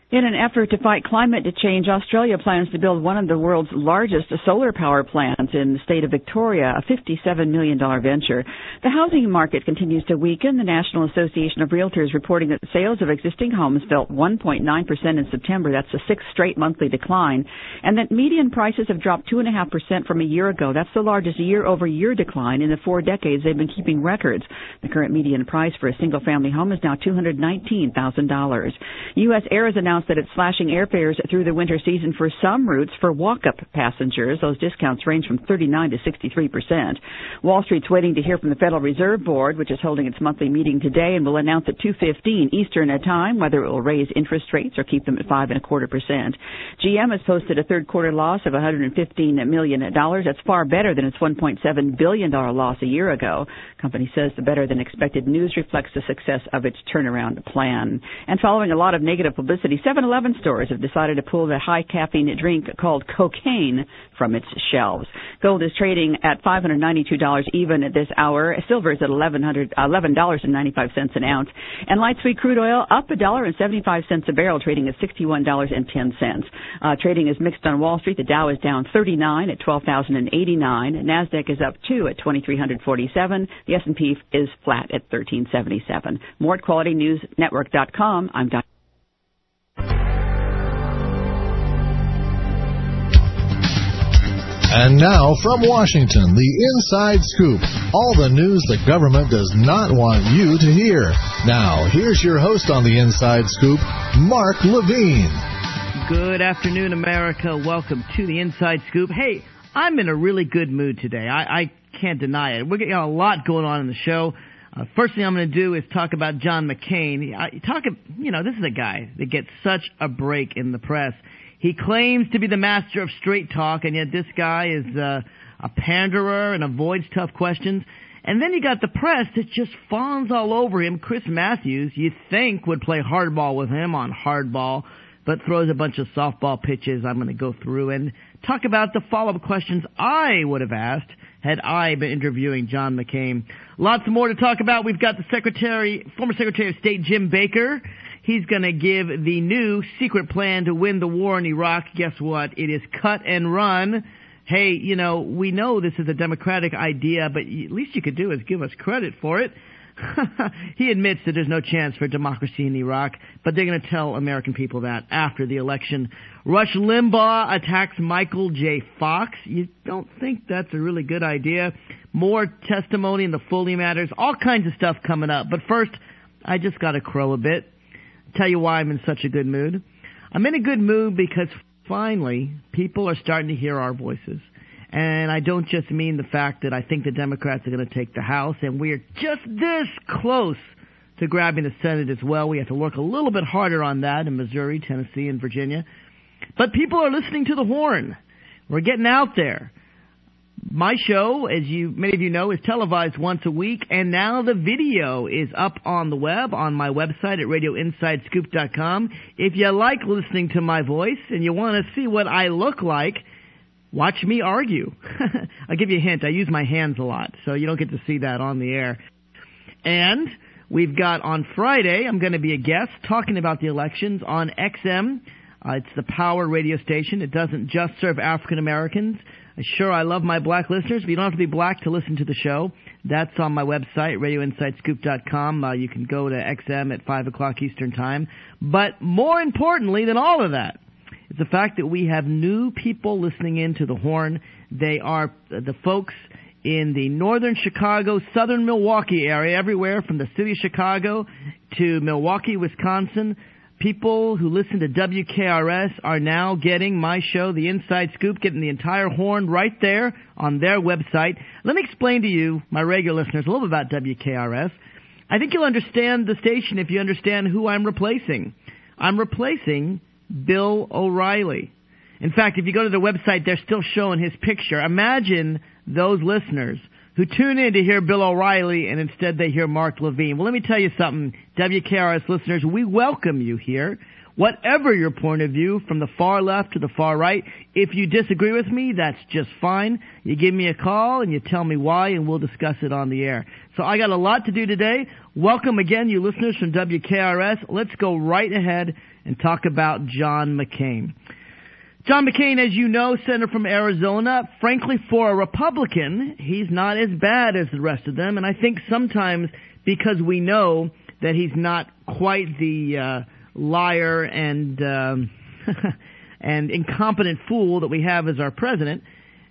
In an effort to fight climate change, Australia plans to build one of the world's largest solar power plants in the state of Victoria, a $57 million venture. The housing market continues to weaken. The National Association of Realtors reporting that sales of existing homes fell 1.9% in September. That's the sixth straight monthly decline. And that median prices have dropped 2.5% from a year ago. That's the largest year-over-year decline in the 4 decades they've been keeping records. The current median price for a single-family home is now $219,000. U.S. Air has announced that it's slashing airfares through the winter season for some routes for walk-up passengers. Those discounts range from 39 to 63%. Wall Street's waiting to hear from the Federal Reserve Board, which is holding its monthly meeting today and will announce at 2:15 Eastern time whether it will raise interest rates or keep them at 5.25%. GM has posted a third-quarter loss of $115 million. That's far better than its $1.7 billion loss a year ago. The company says the better-than-expected news reflects the success of its turnaround plan. And following a lot of negative publicity, 7-Eleven stores have decided to pull the high-caffeine drink called cocaine from its shelves. Gold is trading at $592 even at this hour. Silver is at $11.95 an ounce. And light sweet crude oil up $1.75 a barrel, trading at $61.10. Trading is mixed on Wall Street. The Dow is down 39 at 12,089. NASDAQ is up 2 at 2,347. The S&P is flat at 1377. More at QualityNewsNetwork.com. I'm Diane. And now, from Washington, the Inside Scoop. All the news the government does not want you to hear. Now, here's your host on the Inside Scoop, Mark Levine. Good afternoon, America. Welcome to the Inside Scoop. Hey, I'm in a really good mood today. I can't deny it. We're getting a lot going on in the show. First thing I'm going to do is talk about John McCain. This is a guy that gets such a break in the press. He claims to be the master of straight talk, and yet this guy is a panderer and avoids tough questions. And then you got the press that just fawns all over him. Chris Matthews, you think, would play hardball with him on hardball, but throws a bunch of softball pitches I'm going to go through and talk about the follow-up questions I would have asked had I been interviewing John McCain. Lots more to talk about. We've got the former Secretary of State Jim Baker. He's going to give the new secret plan to win the war in Iraq. Guess what? It is cut and run. Hey, we know this is a Democratic idea, but at least you could do is give us credit for it. He admits that there's no chance for democracy in Iraq, but they're going to tell American people that after the election. Rush Limbaugh attacks Michael J. Fox. You don't think that's a really good idea? More testimony in the Foley matters. All kinds of stuff coming up. But first, I just got to crow a bit. Tell you why I'm in such a good mood. I'm in a good mood because finally people are starting to hear our voices. And I don't just mean the fact that I think the Democrats are going to take the House, and we're just this close to grabbing the Senate as well. We have to work a little bit harder on that in Missouri, Tennessee, and Virginia. But people are listening to the horn. We're getting out there. My show, as many of you know, is televised once a week, and now the video is up on the web, on my website at radioinsidescoop.com. If you like listening to my voice and you want to see what I look like, watch me argue. I'll give you a hint. I use my hands a lot, so you don't get to see that on the air. And we've got on Friday, I'm going to be a guest talking about the elections on XM. It's the Power radio station. It doesn't just serve African Americans. Sure, I love my black listeners, but you don't have to be black to listen to the show. That's on my website, radioinsidescoop.com. You can go to XM at 5 o'clock Eastern Time. But more importantly than all of that is the fact that we have new people listening in to the horn. They are the folks in the northern Chicago, southern Milwaukee area, everywhere from the city of Chicago to Milwaukee, Wisconsin. People who listen to WKRS are now getting my show, The Inside Scoop, getting the entire horn right there on their website. Let me explain to you, my regular listeners, a little bit about WKRS. I think you'll understand the station if you understand who I'm replacing. I'm replacing Bill O'Reilly. In fact, if you go to the website, they're still showing his picture. Imagine those listeners who tune in to hear Bill O'Reilly and instead they hear Mark Levine. Well, let me tell you something, WKRS listeners, we welcome you here. whatever your point of view, from the far left to the far right. If you disagree with me, that's just fine. You give me a call and you tell me why, and we'll discuss it on the air. So I got a lot to do today. Welcome again, you listeners from WKRS. Let's go right ahead and talk about John McCain. John McCain, as you know, senator from Arizona. Frankly, for a Republican, he's not as bad as the rest of them, and I think sometimes because we know that he's not quite the liar and and incompetent fool that we have as our president,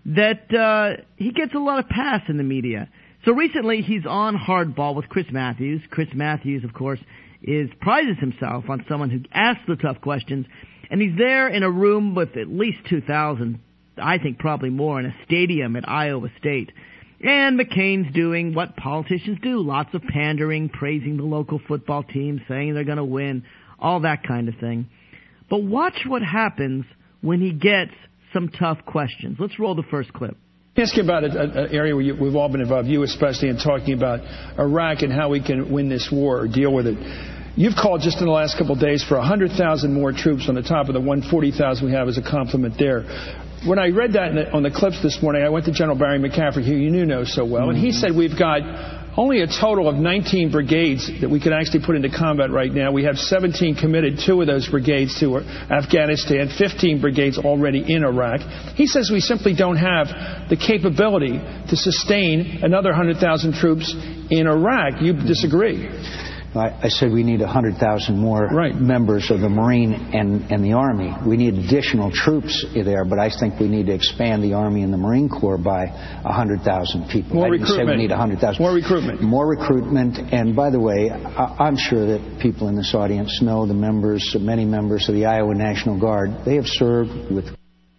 that he gets a lot of pass in the media. So recently he's on Hardball with Chris Matthews. Chris Matthews, of course, prides himself on someone who asks the tough questions, and he's there in a room with at least 2,000, I think probably more, in a stadium at Iowa State. And McCain's doing what politicians do, lots of pandering, praising the local football team, saying they're going to win, all that kind of thing. But watch what happens when he gets some tough questions. Let's roll the first clip. Let me ask you about an area where we've all been involved, you especially, in talking about Iraq and how we can win this war or deal with it. You've called just in the last couple of days for 100,000 more troops on the top of the 140,000 we have as a complement there. When I read that on the clips this morning, I went to General Barry McCaffrey, who you know so well, and he said we've got only a total of 19 brigades that we could actually put into combat right now. We have 17 committed, 2 of those brigades to Afghanistan, 15 brigades already in Iraq. He says we simply don't have the capability to sustain another 100,000 troops in Iraq. You disagree? I said we need 100,000 more members of the Marine and the Army. We need additional troops there, but I think we need to expand the Army and the Marine Corps by 100,000 people. More I didn't recruitment. say we need 100,000. More recruitment. More recruitment. And by the way, I'm sure that people in this audience know many members of the Iowa National Guard. They have served with.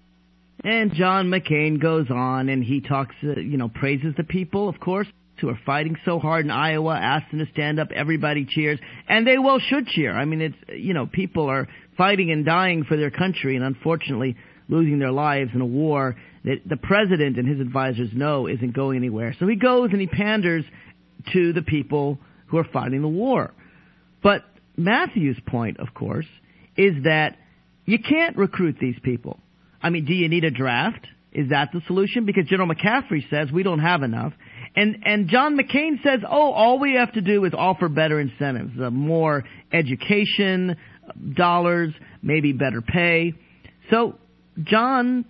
And John McCain goes on and he talks, praises the people, of course, who are fighting so hard in Iowa, asks them to stand up, everybody cheers, and they well should cheer. I mean, it's, people are fighting and dying for their country and unfortunately losing their lives in a war that the president and his advisors know isn't going anywhere. So he goes and he panders to the people who are fighting the war. But Matthew's point, of course, is that you can't recruit these people. I mean, do you need a draft? Is that the solution? Because General McCaffrey says we don't have enough. And John McCain says, all we have to do is offer better incentives, more education, dollars, maybe better pay. So John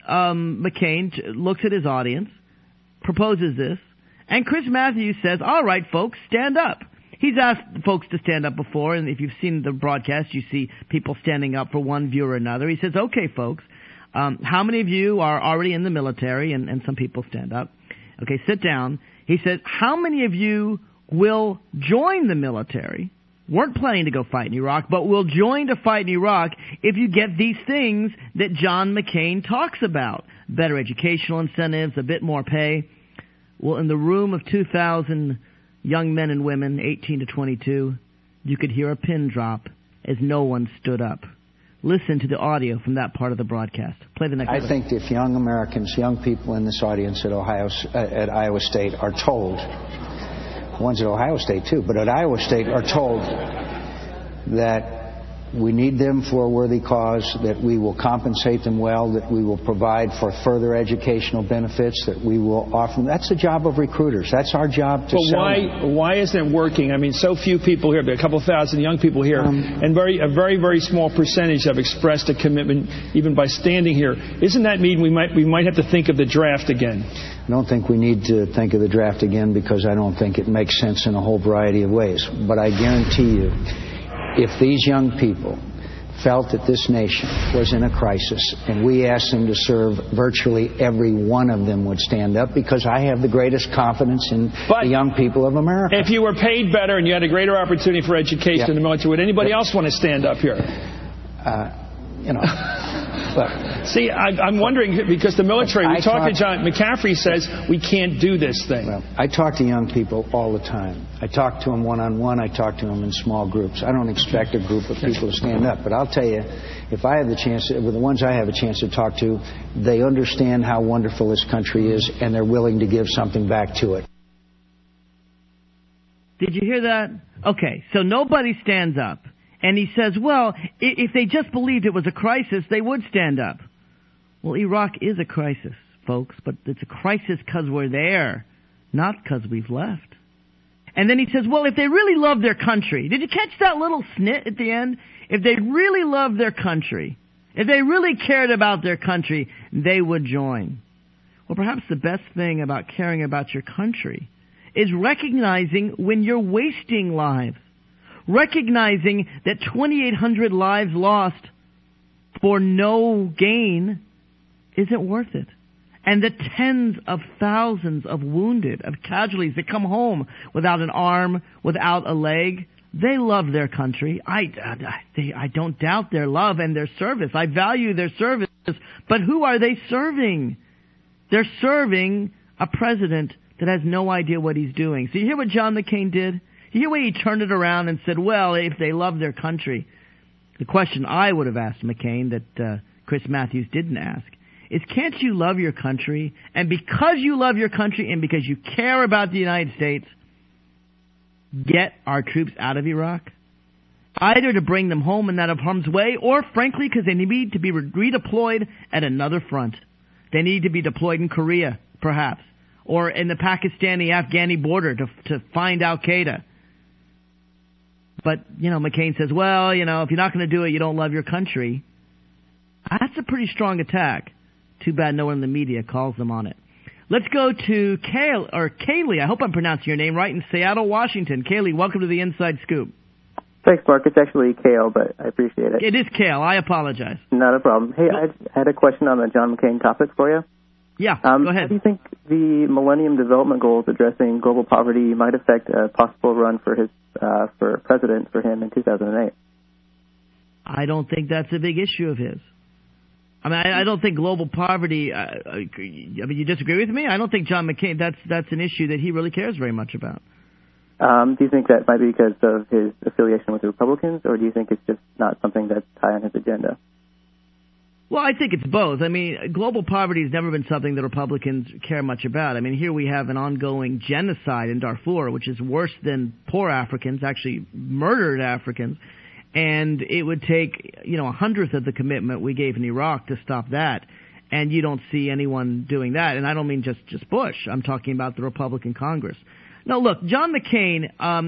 McCain looks at his audience, proposes this, and Chris Matthews says, all right, folks, stand up. He's asked folks to stand up before, and if you've seen the broadcast, you see people standing up for one view or another. He says, okay, folks, how many of you are already in the military? And some people stand up. Okay, sit down. He says, how many of you will join the military, weren't planning to go fight in Iraq, but will join to fight in Iraq if you get these things that John McCain talks about? Better educational incentives, a bit more pay. Well, in the room of 2,000 young men and women, 18 to 22, you could hear a pin drop as no one stood up. Listen to the audio from that part of the broadcast. Play the next I think if young Americans, young people in this audience at Iowa State are told, ones at Ohio State too, but at Iowa State are told that we need them for a worthy cause, that we will compensate them well, that we will provide for further educational benefits, that we will offer them. That's the job of recruiters. That's our job to sell them. Why isn't it working? I mean, so few people here, a couple thousand young people here, and a very, very small percentage have expressed a commitment even by standing here. Isn't that mean we might have to think of the draft again? I don't think we need to think of the draft again because I don't think it makes sense in a whole variety of ways. But I guarantee you, if these young people felt that this nation was in a crisis and we asked them to serve, virtually every one of them would stand up because I have the greatest confidence in the young people of America. If you were paid better and you had a greater opportunity for education in the military, would anybody else want to stand up here? But, see, I'm wondering, because the military, we talk to John McCaffrey says we can't do this thing. Well, I talk to young people all the time. I talk to them one-on-one. I talk to them in small groups. I don't expect a group of people to stand up. But I'll tell you, if I have the chance, with the ones I have a chance to talk to, they understand how wonderful this country is, and they're willing to give something back to it. Did you hear that? Okay, so nobody stands up. And he says, well, if they just believed it was a crisis, they would stand up. Well, Iraq is a crisis, folks, but it's a crisis because we're there, not because we've left. And then he says, well, if they really love their country, did you catch that little snit at the end? If they really loved their country, if they really cared about their country, they would join. Well, perhaps the best thing about caring about your country is recognizing when you're wasting lives, recognizing that 2,800 lives lost for no gain isn't worth it. And the tens of thousands of wounded, of casualties that come home without an arm, without a leg, they love their country. I don't doubt their love and their service. I value their service. But who are they serving? They're serving a president that has no idea what he's doing. So you hear what John McCain did? You hear where he turned it around and said, well, if they love their country. The question I would have asked McCain that Chris Matthews didn't ask is, can't you love your country? And because you love your country and because you care about the United States, get our troops out of Iraq? Either to bring them home and out of harm's way, or frankly because they need to be redeployed at another front. They need to be deployed in Korea, perhaps, or in the Pakistani-Afghani border to find Al-Qaeda. But, McCain says, well, if you're not going to do it, you don't love your country. That's a pretty strong attack. Too bad no one in the media calls them on it. Let's go to Kaylee. I hope I'm pronouncing your name right, in Seattle, Washington. Kaylee, welcome to the Inside Scoop. Thanks, Mark. It's actually Kale, but I appreciate it. It is Kale. I apologize. Not a problem. Hey, I had a question on the John McCain topic for you. Yeah, go ahead. How do you think the Millennium Development Goals addressing global poverty might affect a possible run for president for him in 2008? I don't think that's a big issue of his. I mean, I don't think global poverty. You disagree with me? I don't think John McCain. That's an issue that he really cares very much about. Do you think that might be because of his affiliation with the Republicans, or do you think it's just not something that's high on his agenda? Well, I think it's both. I mean, global poverty has never been something that Republicans care much about. I mean, here we have an ongoing genocide in Darfur, which is worse than poor Africans, actually murdered Africans. And it would take, a 100th of the commitment we gave in Iraq to stop that. And you don't see anyone doing that. And I don't mean just Bush. I'm talking about the Republican Congress. No, look, John McCain,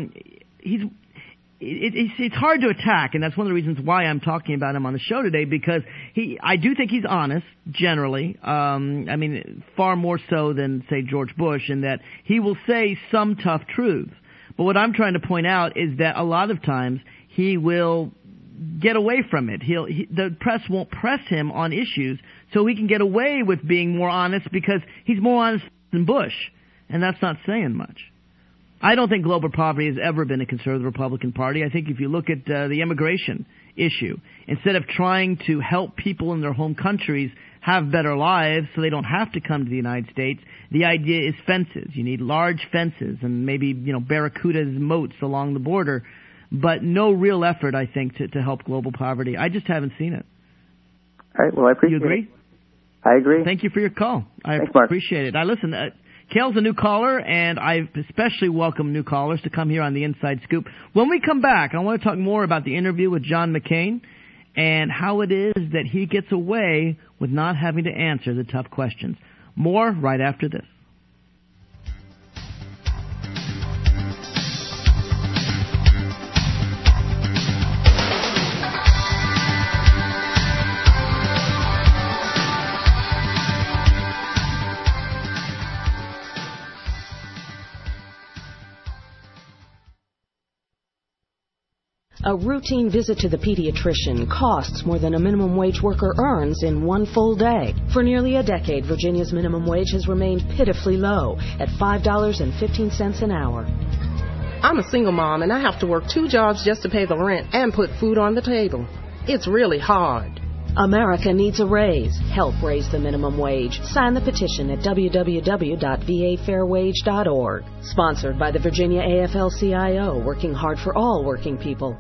it's hard to attack, and that's one of the reasons why I'm talking about him on the show today, because I do think he's honest, generally. Far more so than, say, George Bush, in that he will say some tough truths. But what I'm trying to point out is that a lot of times he will get away from it. The press won't press him on issues, so he can get away with being more honest because he's more honest than Bush, and that's not saying much. I don't think global poverty has ever been a concern of the Republican Party. I think if you look at the immigration issue, instead of trying to help people in their home countries have better lives so they don't have to come to the United States, the idea is fences. You need large fences and maybe, barracudas, moats along the border, but no real effort, I think, to help global poverty. I just haven't seen it. All right. Well, I appreciate it. You agree? I agree. Thank you for your call. Thanks, Mark. Appreciate it. Listen, Kale's a new caller, and I especially welcome new callers to come here on the Inside Scoop. When we come back, I want to talk more about the interview with John McCain and how it is that he gets away with not having to answer the tough questions. More right after this. A routine visit to the pediatrician costs more than a minimum wage worker earns in one full day. For nearly a decade, Virginia's minimum wage has remained pitifully low at $5.15 an hour. I'm a single mom, and I have to work 2 jobs just to pay the rent and put food on the table. It's really hard. America needs a raise. Help raise the minimum wage. Sign the petition at www.vafairwage.org. Sponsored by the Virginia AFL-CIO, working hard for all working people.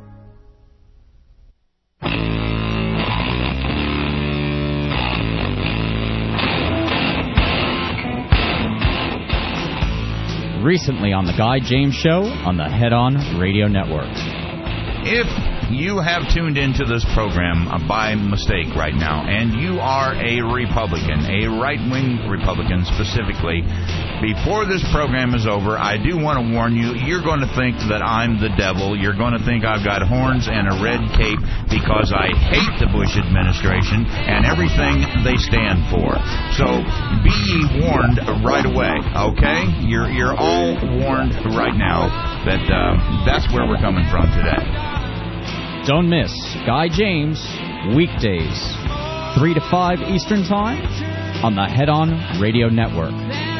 Recently on The Guy James Show on the Head On Radio Network. If you have tuned into this program by mistake right now, and you are a Republican, a right-wing Republican specifically, before this program is over, I do want to warn you, you're going to think that I'm the devil. You're going to think I've got horns and a red cape because I hate the Bush administration and everything they stand for. So be ye warned right away, okay? You're all warned right now that that's where we're coming from today. Don't miss Guy James, weekdays, 3 to 5 Eastern Time on the Head On Radio Network.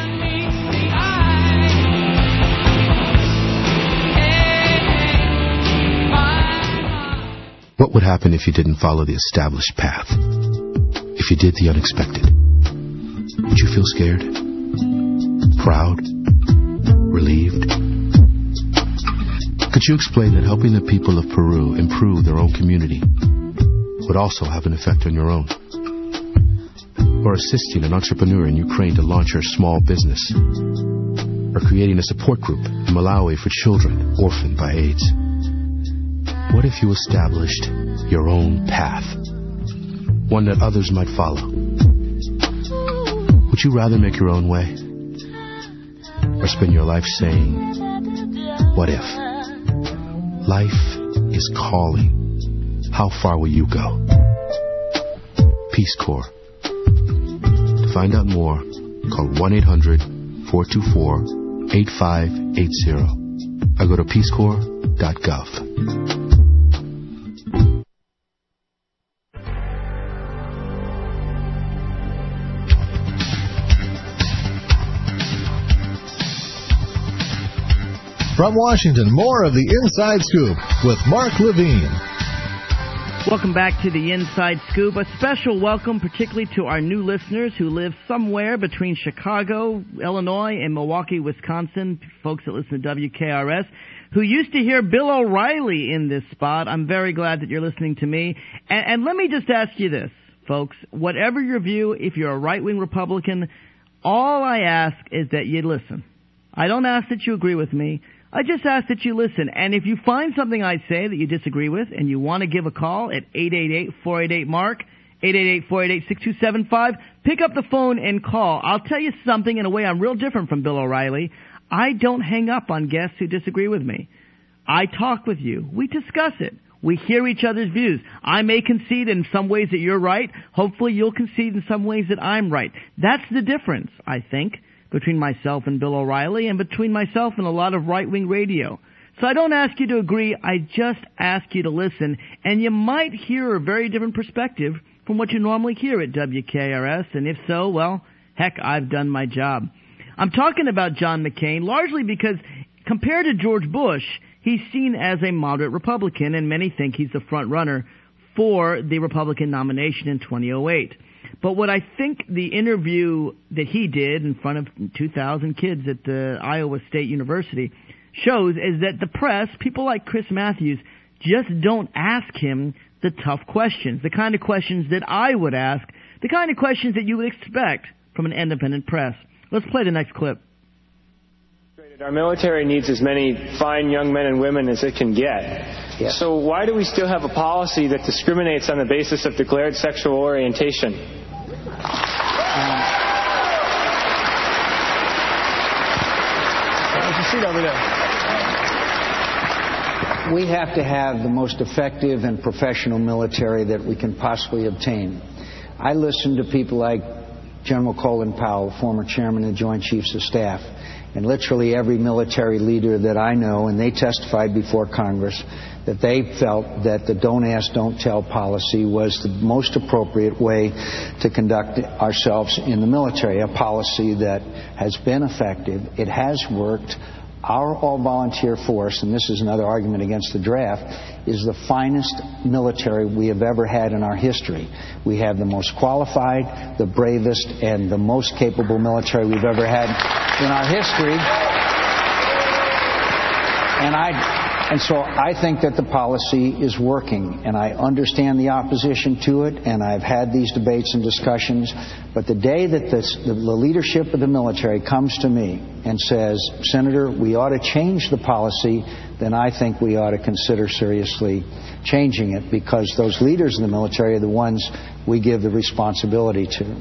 What would happen if you didn't follow the established path? If you did the unexpected? Would you feel scared? Proud? Relieved? Could you explain that helping the people of Peru improve their own community would also have an effect on your own? Or assisting an entrepreneur in Ukraine to launch her small business? Or creating a support group in Malawi for children orphaned by AIDS? What if you established your own path? One that others might follow? Would you rather make your own way? Or spend your life saying, what if? Life is calling. How far will you go? Peace Corps. To find out more, call 1-800-424-8580 or go to peacecorps.gov. From Washington, more of the Inside Scoop with Mark Levine. Welcome back to the Inside Scoop. A special welcome particularly to our new listeners who live somewhere between Chicago, Illinois, and Milwaukee, Wisconsin, folks that listen to WKRS, who used to hear Bill O'Reilly in this spot. I'm very glad that you're listening to me. And let me just ask you this, folks. Whatever your view, if you're a right-wing Republican, all I ask is that you listen. I don't ask that you agree with me. I just ask that you listen. And if you find something I say that you disagree with and you want to give a call at 888-488-MARK, 888-488-6275, pick up the phone and call. I'll tell you something in a way I'm real different from Bill O'Reilly. I don't hang up on guests who disagree with me. I talk with you. We discuss it. We hear each other's views. I may concede in some ways that you're right. Hopefully you'll concede in some ways that I'm right. That's the difference, I think, between myself and Bill O'Reilly and between myself and a lot of right-wing radio. So I don't ask you to agree, I just ask you to listen, and you might hear a very different perspective from what you normally hear at WKRS, and if so, well, heck, I've done my job. I'm talking about John McCain largely because compared to George Bush, he's seen as a moderate Republican, and many think he's the front runner for the Republican nomination in 2008. But what I think the interview that he did in front of 2,000 kids at the Iowa State University shows is that the press, people like Chris Matthews, just don't ask him the tough questions, the kind of questions that I would ask, the kind of questions that you would expect from an independent press. Let's play the next clip. Our military needs as many fine young men and women as it can get. Yes. So why do we still have a policy that discriminates on the basis of declared sexual orientation? There's a seat over there. We have to have the most effective and professional military that we can possibly obtain. I listen to people like General Colin Powell, former chairman of the Joint Chiefs of Staff, and literally every military leader that I know, and they testified before Congress that they felt that the don't ask, don't tell policy was the most appropriate way to conduct ourselves in the military, a policy that has been effective. It has worked. Our all-volunteer force, and this is another argument against the draft, is the finest military we have ever had in our history. We have the most qualified, the bravest, and the most capable military we've ever had in our history. And And so I think that the policy is working, and I understand the opposition to it, and I've had these debates and discussions. But the day that the leadership of the military comes to me and says, Senator, we ought to change the policy, then I think we ought to consider seriously changing it, because those leaders in the military are the ones we give the responsibility to.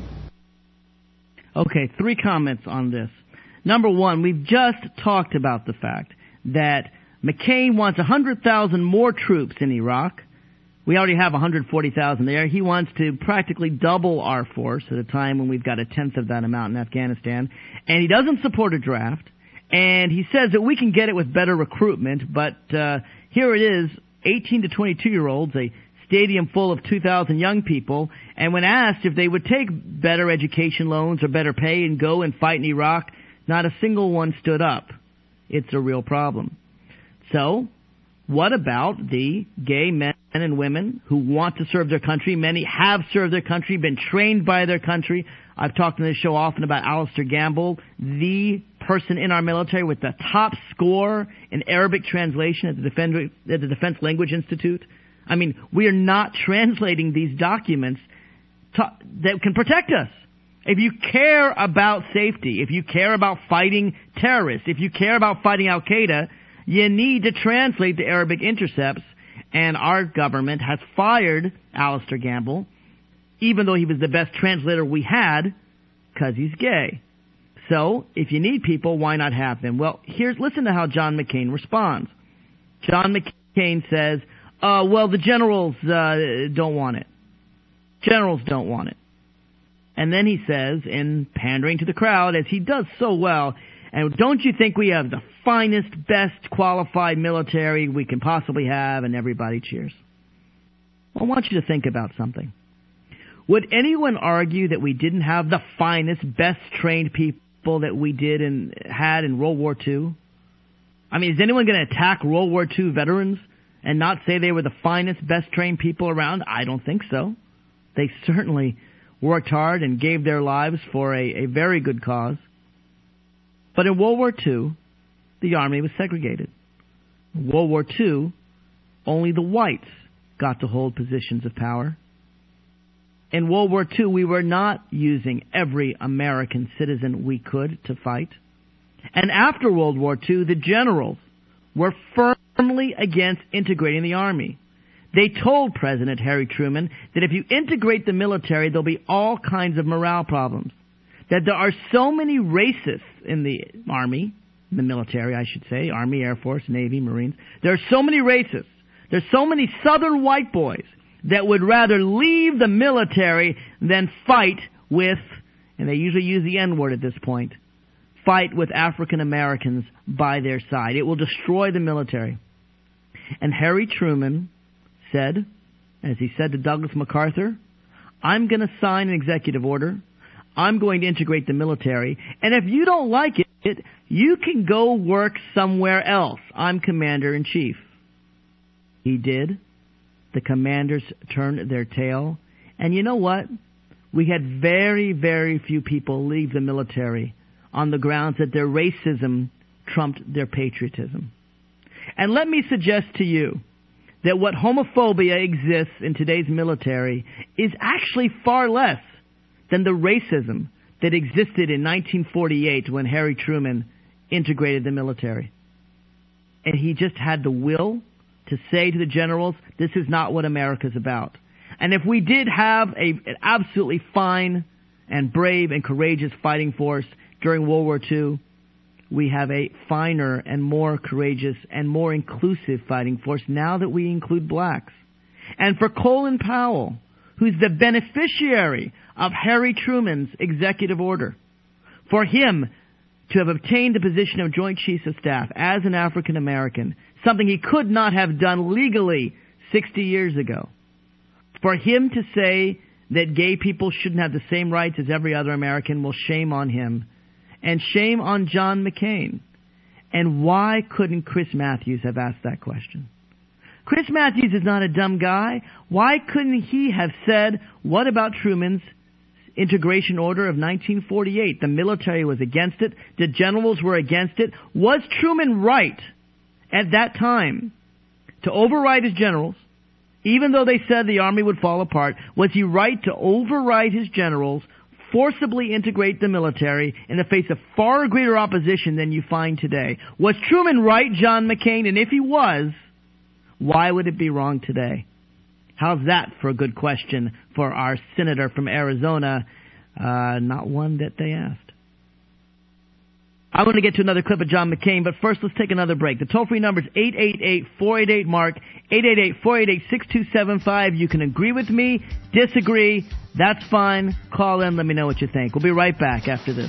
Okay, 3 comments on this. Number one, we've just talked about the fact that McCain wants 100,000 more troops in Iraq. We already have 140,000 there. He wants to practically double our force at a time when we've got a tenth of that amount in Afghanistan. And he doesn't support a draft. And he says that we can get it with better recruitment. But here it is, 18 to 22-year-olds, a stadium full of 2,000 young people. And when asked if they would take better education loans or better pay and go and fight in Iraq, not a single one stood up. It's a real problem. So, what about the gay men and women who want to serve their country? Many have served their country, been trained by their country. I've talked on this show often about Alistair Gamble, the person in our military with the top score in Arabic translation at the Defense Language Institute. I mean, we are not translating these documents that can protect us. If you care about safety, if you care about fighting terrorists, if you care about fighting Al-Qaeda, you need to translate the Arabic intercepts, and our government has fired Alistair Gamble, even though he was the best translator we had, because he's gay. So, if you need people, why not have them? Well, listen to how John McCain responds. John McCain says, well, the generals don't want it. Generals don't want it. And then he says, in pandering to the crowd, as he does so well, and don't you think we have the finest, best qualified military we can possibly have? And everybody cheers. I want you to think about something. Would anyone argue that we didn't have the finest, best trained people that we did and had in World War II? I mean, is anyone going to attack World War II veterans and not say they were the finest, best trained people around? I don't think so. They certainly worked hard and gave their lives for a very good cause. But in World War II, the Army was segregated. In World War II, only the whites got to hold positions of power. In World War II, we were not using every American citizen we could to fight. And after World War II, the generals were firmly against integrating the Army. They told President Harry Truman that if you integrate the military, there'll be all kinds of morale problems. That there are so many racists in the Army, in the military, I should say, Army, Air Force, Navy, Marines. There are so many racists. There's so many Southern white boys that would rather leave the military than fight with, and they usually use the N-word at this point, fight with African Americans by their side. It will destroy the military. And Harry Truman said, as he said to Douglas MacArthur, I'm going to sign an executive order. I'm going to integrate the military. And if you don't like it, you can go work somewhere else. I'm commander-in-chief. He did. The commanders turned their tail. And you know what? We had very, very few people leave the military on the grounds that their racism trumped their patriotism. And let me suggest to you that what homophobia exists in today's military is actually far less than the racism that existed in 1948 when Harry Truman integrated the military. And he just had the will to say to the generals, this is not what America's about. And if we did have an absolutely fine and brave and courageous fighting force during World War II, we have a finer and more courageous and more inclusive fighting force now that we include blacks. And for Colin Powell, who's the beneficiary of Harry Truman's executive order, for him to have obtained the position of Joint Chiefs of Staff as an African American, something he could not have done legally 60 years ago, for him to say that gay people shouldn't have the same rights as every other American, well, shame on him. And shame on John McCain. And why couldn't Chris Matthews have asked that question? Chris Matthews is not a dumb guy. Why couldn't he have said, what about Truman's integration order of 1948? The military was against it. The generals were against it. Was Truman right at that time to override his generals, even though they said the army would fall apart? Was he right to override his generals, forcibly integrate the military in the face of far greater opposition than you find today? Was Truman right, John McCain? And if he was, why would it be wrong today? How's that for a good question for our senator from Arizona? Not one that they asked. I want to get to another clip of John McCain, but first let's take another break. The toll-free number is 888-488-MARK, 888-488-6275. You can agree with me, disagree, that's fine. Call in, let me know what you think. We'll be right back after this.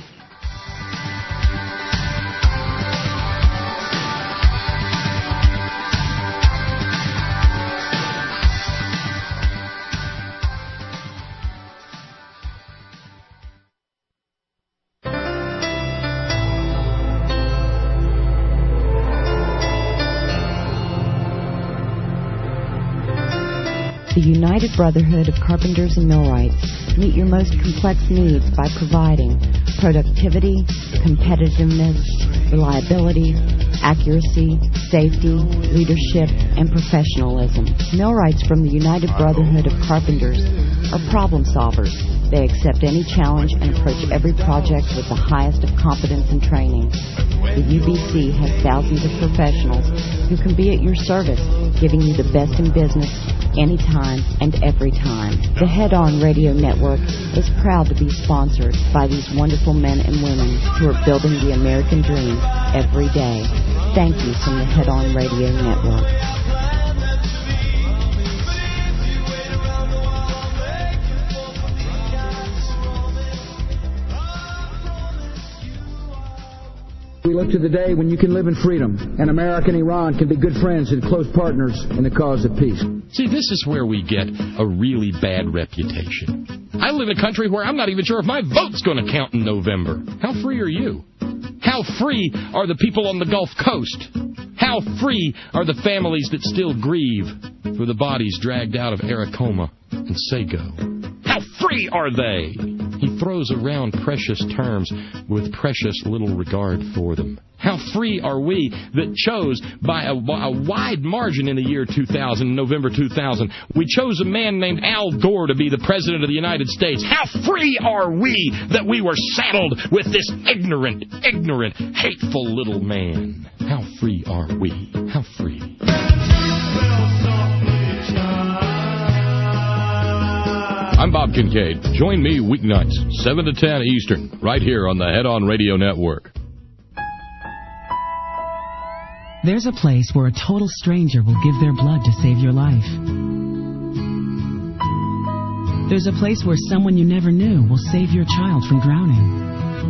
The United Brotherhood of Carpenters and Millwrights meet your most complex needs by providing productivity, competitiveness, reliability, accuracy, safety, leadership, and professionalism. Millwrights from the United Brotherhood of Carpenters are problem solvers. They accept any challenge and approach every project with the highest of competence and training. The UBC has thousands of professionals who can be at your service, giving you the best in business anytime and every time. The Head On Radio Network is proud to be sponsored by these wonderful men and women who are building the American dream every day. Thank you from the Head On Radio Network. We look to the day when you can live in freedom, and America and Iran can be good friends and close partners in the cause of peace. See, this is where we get a really bad reputation. I live in a country where I'm not even sure if my vote's going to count in November. How free are you? How free are the people on the Gulf Coast? How free are the families that still grieve for the bodies dragged out of Aracoma and Sago? How free are they? He throws around precious terms with precious little regard for them. How free are we that chose by a wide margin in the year 2000, November 2000, we chose a man named Al Gore to be the President of the United States? How free are we that we were saddled with this ignorant, hateful little man? How free are we? How free? I'm Bob Kincaid. Join me weeknights, 7 to 10 Eastern, right here on the Head On Radio Network. There's a place where a total stranger will give their blood to save your life. There's a place where someone you never knew will save your child from drowning.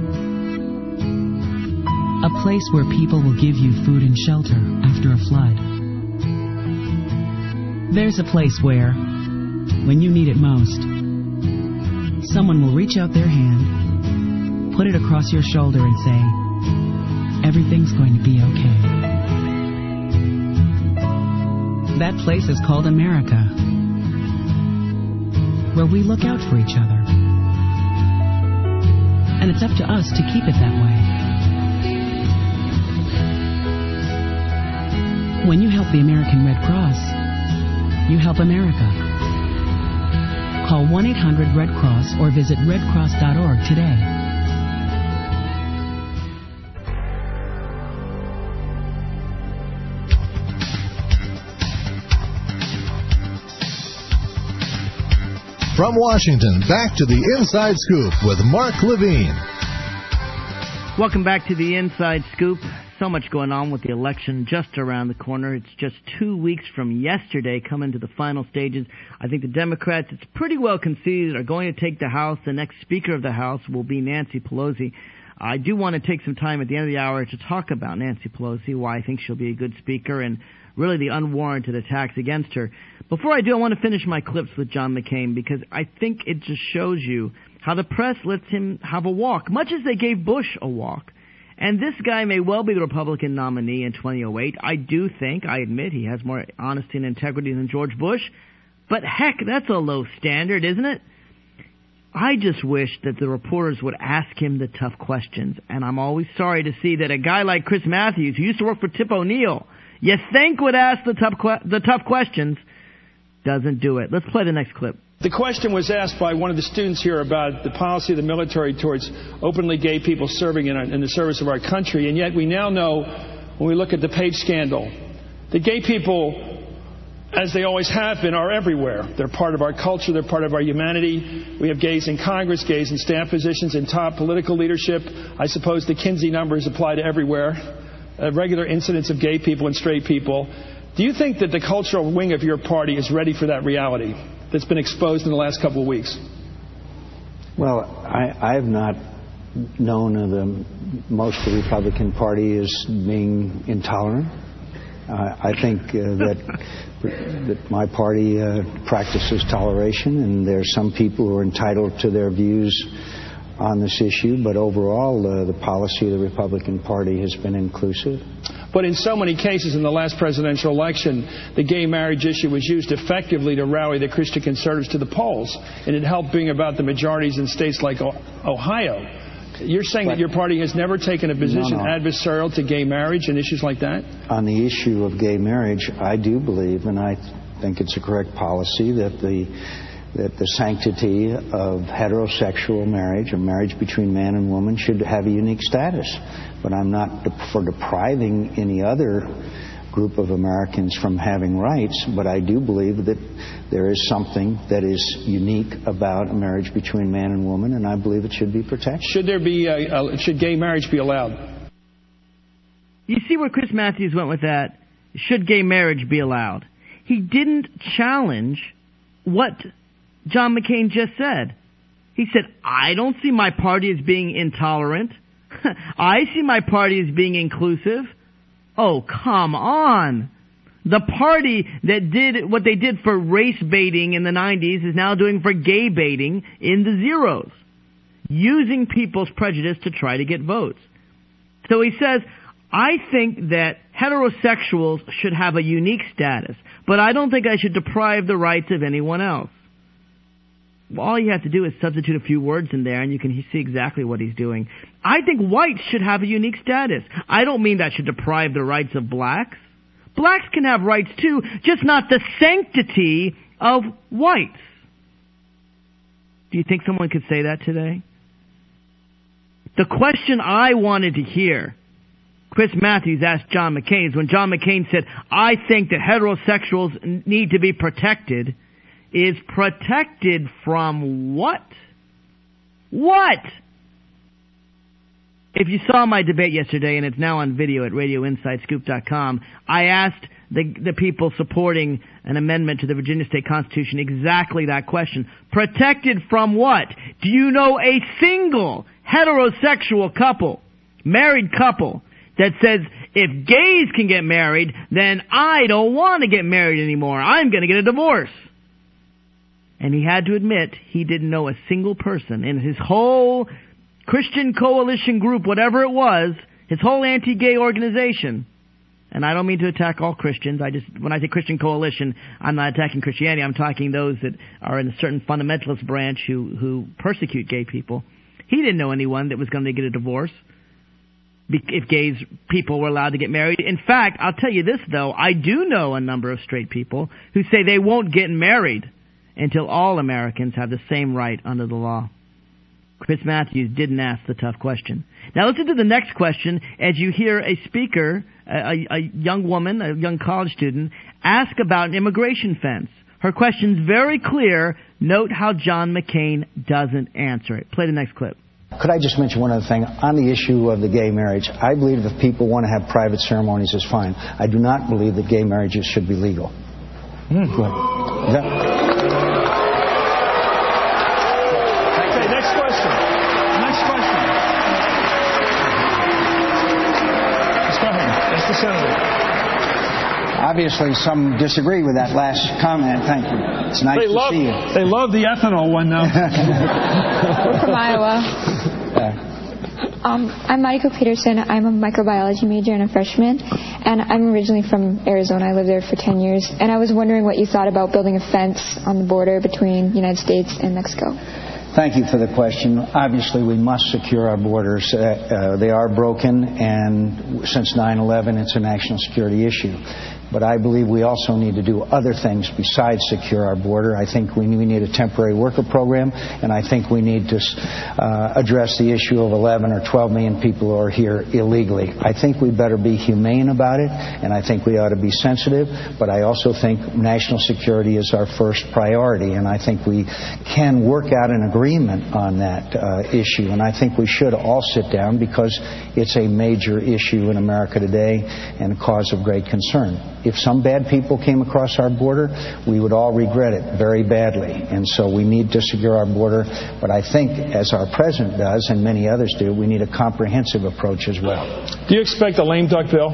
A place where people will give you food and shelter after a flood. There's a place where, when you need it most, someone will reach out their hand, put it across your shoulder and say, everything's going to be okay. That place is called America, where we look out for each other. And it's up to us to keep it that way. When you help the American Red Cross, you help America. Call 1-800-RED-CROSS or visit redcross.org today. From Washington, back to the Inside Scoop with Mark Levine. Welcome back to the Inside Scoop. So much going on with the election just around the corner. It's just 2 weeks from yesterday, coming to the final stages. I think the Democrats, it's pretty well conceded, are going to take the House. The next Speaker of the House will be Nancy Pelosi. I do want to take some time at the end of the hour to talk about Nancy Pelosi, why I think she'll be a good speaker, and really the unwarranted attacks against her. Before I do, I want to finish my clips with John McCain, because I think it just shows you how the press lets him have a walk, much as they gave Bush a walk. And this guy may well be the Republican nominee in 2008. I do think, I admit, he has more honesty and integrity than George Bush. But heck, that's a low standard, isn't it? I just wish that the reporters would ask him the tough questions. And I'm always sorry to see that a guy like Chris Matthews, who used to work for Tip O'Neill, you think would ask the tough questions, doesn't do it. Let's play the next clip. The question was asked by one of the students here about the policy of the military towards openly gay people serving in the service of our country, and yet we now know, when we look at the Page scandal, that gay people, as they always have been, are everywhere. They're part of our culture. They're part of our humanity. We have gays in Congress, gays in staff positions, in top political leadership. I suppose the Kinsey numbers apply to everywhere. Regular incidents of gay people and straight people. Do you think that the cultural wing of your party is ready for that reality that's been exposed in the last couple of weeks? Well, I have not known of most of the Republican Party as being intolerant. I think that my party practices toleration, and there are some people who are entitled to their views on this issue, but overall the policy of the Republican Party has been inclusive. But in so many cases in the last presidential election, the gay marriage issue was used effectively to rally the Christian conservatives to the polls, and it helped bring about the majorities in states like Ohio. You're saying that your party has never taken a position adversarial to gay marriage and issues like that? On the issue of gay marriage, I do believe, and I think it's a correct policy, that the sanctity of heterosexual marriage, or marriage between man and woman, should have a unique status. But I'm not for depriving any other group of Americans from having rights, but I do believe that there is something that is unique about a marriage between man and woman, and I believe it should be protected. Should gay marriage be allowed? You see where Chris Matthews went with that? Should gay marriage be allowed? He didn't challenge what John McCain just said. He said, I don't see my party as being intolerant. I see my party as being inclusive. Oh, come on. The party that did what they did for race baiting in the 90s is now doing for gay baiting in the zeros, using people's prejudice to try to get votes. So he says, I think that heterosexuals should have a unique status, but I don't think I should deprive the rights of anyone else. All you have to do is substitute a few words in there, and you can see exactly what he's doing. I think whites should have a unique status. I don't mean that should deprive the rights of blacks. Blacks can have rights too, just not the sanctity of whites. Do you think someone could say that today? The question I wanted to hear, Chris Matthews asked John McCain, is when John McCain said, I think that heterosexuals need to be protected, is protected from what? What? If you saw my debate yesterday, and it's now on video at RadioInsideScoop.com, I asked the people supporting an amendment to the Virginia State Constitution exactly that question. Protected from what? Do you know a single heterosexual couple, married couple, that says, if gays can get married, then I don't want to get married anymore. I'm going to get a divorce. And he had to admit he didn't know a single person in his whole Christian coalition group, whatever it was, his whole anti-gay organization. And I don't mean to attack all Christians. When I say Christian coalition, I'm not attacking Christianity. I'm talking those that are in a certain fundamentalist branch who persecute gay people. He didn't know anyone that was going to get a divorce if gays people were allowed to get married. In fact, I'll tell you this, though. I do know a number of straight people who say they won't get married until all Americans have the same right under the law. Chris Matthews didn't ask the tough question. Now listen to the next question as you hear a speaker, a young woman, a young college student, ask about an immigration fence. Her question's very clear. Note how John McCain doesn't answer it. Play the next clip. Could I just mention one other thing? On the issue of the gay marriage, I believe if people want to have private ceremonies, it's fine. I do not believe that gay marriages should be legal. Obviously, some disagree with that last comment. Thank you. It's nice to see you. They love the ethanol one, though. We're from Iowa. I'm Mariko Peterson. I'm a microbiology major and a freshman. And I'm originally from Arizona. I lived there for 10 years. And I was wondering what you thought about building a fence on the border between the United States and Mexico. Thank you for the question. Obviously, we must secure our borders. They are broken, and since 9/11, it's a national security issue. But I believe we also need to do other things besides secure our border. I think we need a temporary worker program, and I think we need to address the issue of 11 or 12 million people who are here illegally. I think we better be humane about it, and I think we ought to be sensitive, but I also think national security is our first priority, and I think we can work out an agreement on that issue, and I think we should all sit down because it's a major issue in America today and a cause of great concern. If some bad people came across our border, we would all regret it very badly. And so we need to secure our border. But I think, as our president does and many others do, we need a comprehensive approach as well. Do you expect a lame duck bill?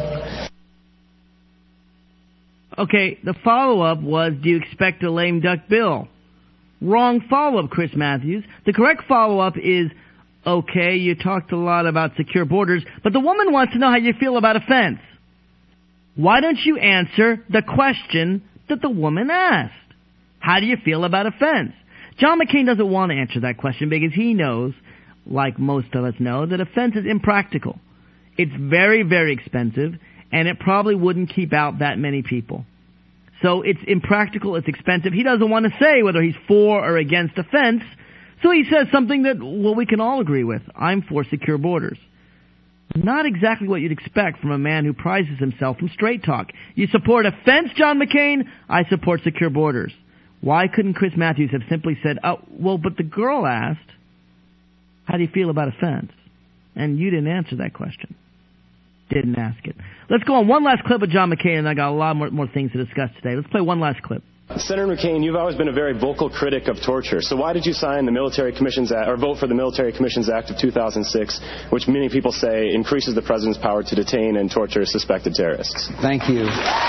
Okay, the follow-up was, do you expect a lame duck bill? Wrong follow-up, Chris Matthews. The correct follow-up is, okay, you talked a lot about secure borders, but the woman wants to know how you feel about a fence. Why don't you answer the question that the woman asked? How do you feel about a fence? John McCain doesn't want to answer that question because he knows, like most of us know, that a fence is impractical. It's very, very expensive, and it probably wouldn't keep out that many people. So it's impractical, it's expensive. He doesn't want to say whether he's for or against a fence, so he says something that, well, we can all agree with. I'm for secure borders. Not exactly what you'd expect from a man who prizes himself from straight talk. You support a fence, John McCain? I support secure borders. Why couldn't Chris Matthews have simply said, oh, well, but the girl asked, how do you feel about a fence? And you didn't answer that question. Didn't ask it. Let's go on one last clip of John McCain, and I got a lot more things to discuss today. Let's play one last clip. Senator McCain, you've always been a very vocal critic of torture. So why did you sign the Military Commissions Act, or vote for the Military Commissions Act of 2006, which many people say increases the president's power to detain and torture suspected terrorists? Thank you.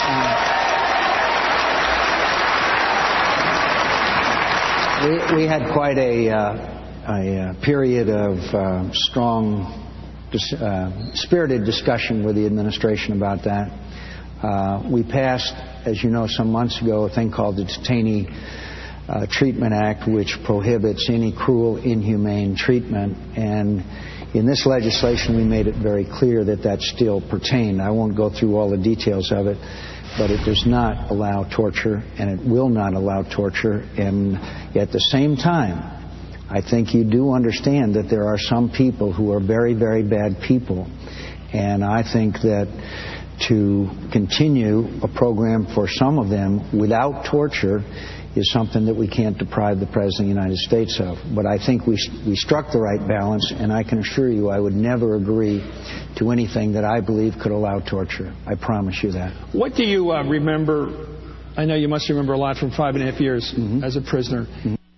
We had quite a period of strong, spirited discussion with the administration about that. We passed, as you know, some months ago, a thing called the Detainee Treatment Act, which prohibits any cruel, inhumane treatment. And in this legislation, we made it very clear that that still pertained. I won't go through all the details of it, but it does not allow torture, and it will not allow torture. And at the same time, I think you do understand that there are some people who are very, very bad people. And I think that to continue a program for some of them without torture is something that we can't deprive the President of the United States of. But I think we struck the right balance, and I can assure you I would never agree to anything that I believe could allow torture. I promise you that. What do you remember? I know you must remember a lot from 5.5 years as a prisoner.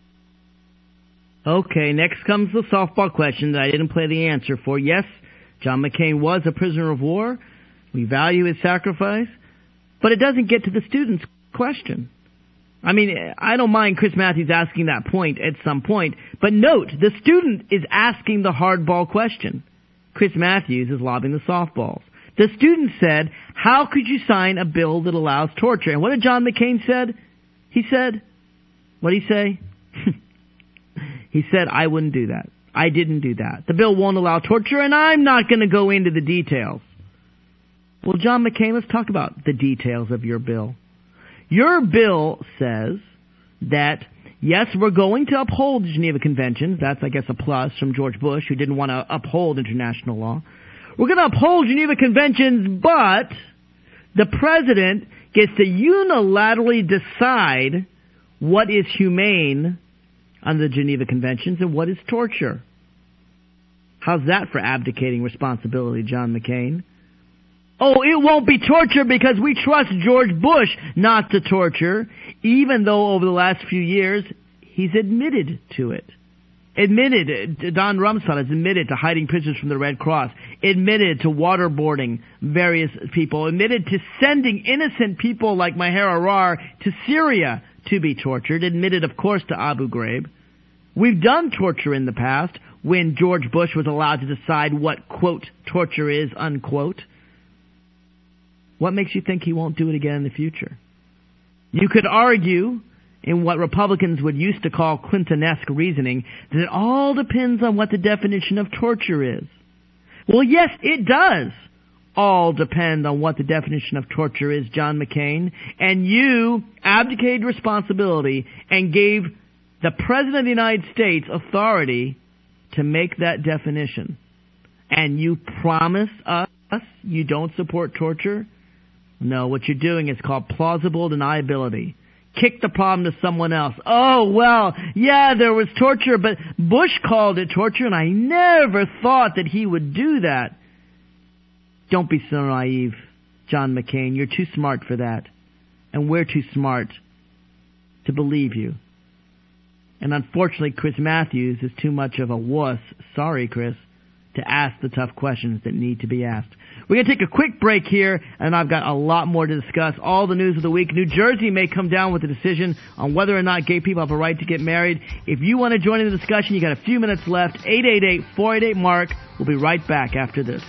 Okay, next comes the softball question that I didn't play the answer for. Yes, John McCain was a prisoner of war. We value his sacrifice, but it doesn't get to the student's question. I mean, I don't mind Chris Matthews asking that point at some point, but note, the student is asking the hardball question. Chris Matthews is lobbing the softballs. The student said, how could you sign a bill that allows torture? And what did John McCain said? He said, what did he say? He said, I wouldn't do that. I didn't do that. The bill won't allow torture, and I'm not going to go into the details. Well, John McCain, let's talk about the details of your bill. Your bill says that, yes, we're going to uphold the Geneva Conventions. That's, I guess, a plus from George Bush, who didn't want to uphold international law. We're going to uphold Geneva Conventions, but the president gets to unilaterally decide what is humane under the Geneva Conventions and what is torture. How's that for abdicating responsibility, John McCain? Oh, it won't be torture because we trust George Bush not to torture, even though over the last few years he's admitted to it. Don Rumsfeld has admitted to hiding prisoners from the Red Cross, admitted to waterboarding various people, admitted to sending innocent people like Maher Arar to Syria to be tortured, admitted, of course, to Abu Ghraib. We've done torture in the past when George Bush was allowed to decide what, quote, torture is, unquote. What makes you think he won't do it again in the future? You could argue in what Republicans would used to call Clinton-esque reasoning, that it all depends on what the definition of torture is. Well, yes, it does all depend on what the definition of torture is, John McCain. And you abdicated responsibility and gave the President of the United States authority to make that definition. And you promise us you don't support torture? No, what you're doing is called plausible deniability. Kick the problem to someone else. Oh, well, yeah, there was torture, but Bush called it torture, and I never thought that he would do that. Don't be so naive, John McCain. You're too smart for that. And we're too smart to believe you. And unfortunately, Chris Matthews is too much of a wuss, sorry, Chris, to ask the tough questions that need to be asked. We're going to take a quick break here, and I've got a lot more to discuss. All the news of the week. New Jersey may come down with a decision on whether or not gay people have a right to get married. If you want to join in the discussion, you got a few minutes left. 888-488-MARK. We'll be right back after this.